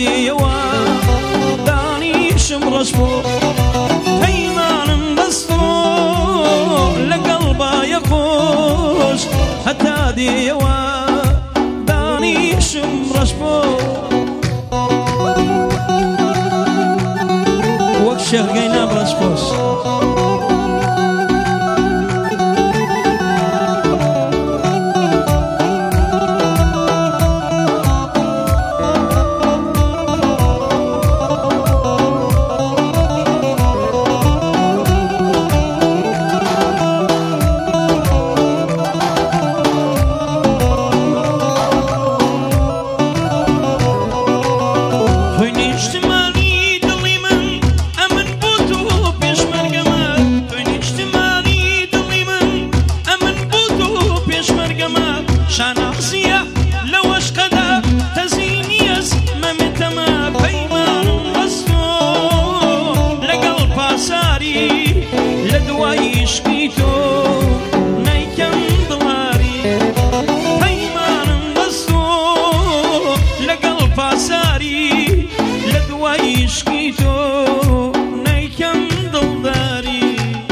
ديوا داني شمرش بو هيمان بستو لقلبا يقوش حتى ديوا داني شمرش بو وكشيخ قينا برشبوش شانخزية لو اشقدا تزينيس ممتما بيمان بستو لقلب ساري لدواي شقيتو نيكن ضلاري بيمان بستو لقلب ساري لدواي شقيتو نيكن ضلاري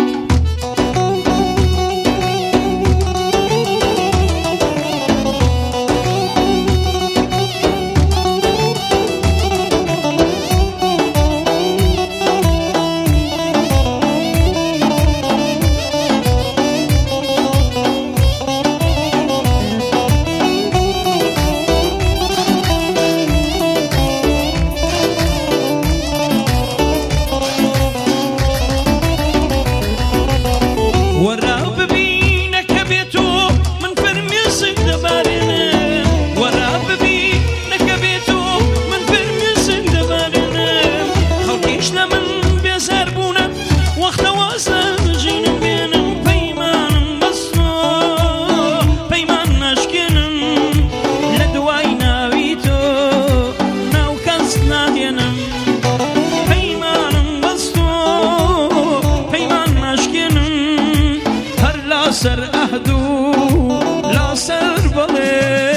سر أهدو لا سر بلي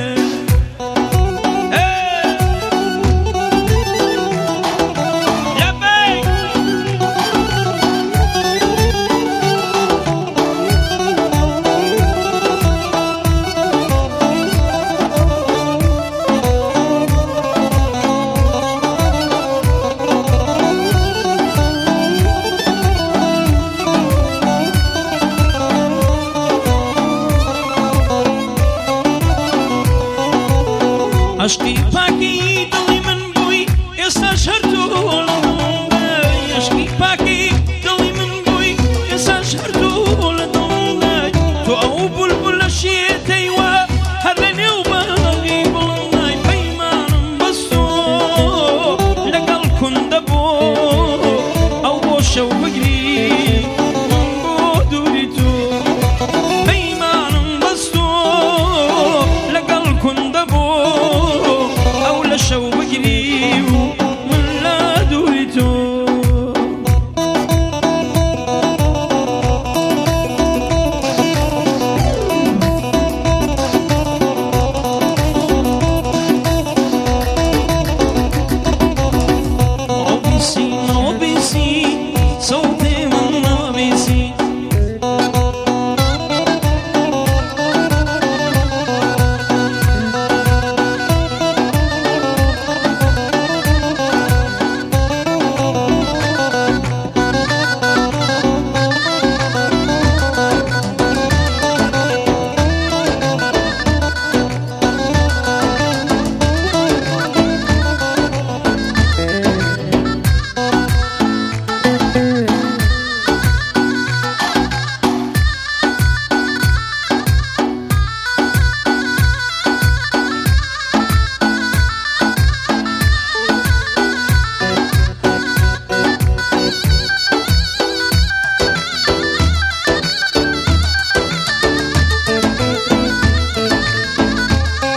عشقي باكي دلي من بوي استشهرتو لدلي عشقي باكي دلي من بوي استشهرتو لدلي تو او بلبل شيتي وهرني وباغي بلناي بيمان بستو لقل كندبو او بوشو بقري من بودوريتو بيمان بستو لقل كندبو شو بجري ولا دويتو أوبيسي صوتي من أوبيسي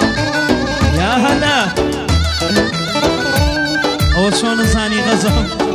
هلا أول شلون إنساني غزم